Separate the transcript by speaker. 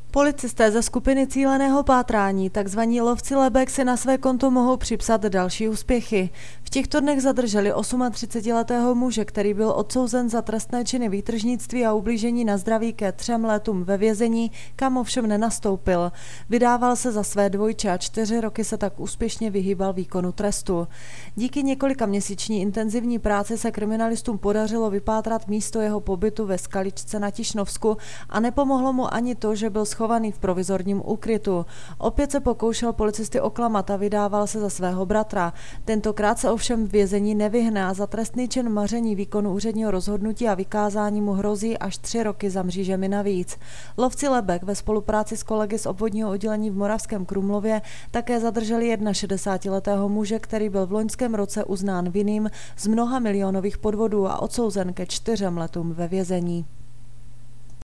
Speaker 1: Policisté ze skupiny cíleného pátrání, takzvaní lovci lebek, si na své konto mohou připsat další úspěchy. V těchto dnech zadrželi 38letého muže, který byl odsouzen za trestné činy výtržnictví a ublížení na zdraví ke 3 letům ve vězení, kam ovšem nenastoupil. Vydával se za své dvojče a 4 roky se tak úspěšně vyhýbal výkonu trestu. Díky několika měsíční intenzivní práci se kriminalistům podařilo vypátrat místo jeho pobytu ve Skaličce na Tišnovsku a nepomohlo mu ani to, že byl schovaný v provizorním úkrytu. Opět se pokoušel policisty oklamat a vydával se za svého bratra. Tentokrát se ovšem v vězení nevyhne a za trestný čin maření výkonu úředního rozhodnutí a vykázání mu hrozí až 3 roky za mřížemi navíc. Lovci lebek ve spolupráci s kolegy z obvodního oddělení v Moravském Krumlově také zadrželi 61letého muže, který byl v loňském roce uznán vinným z mnoha milionových podvodů a odsouzen ke 4 letům ve vězení.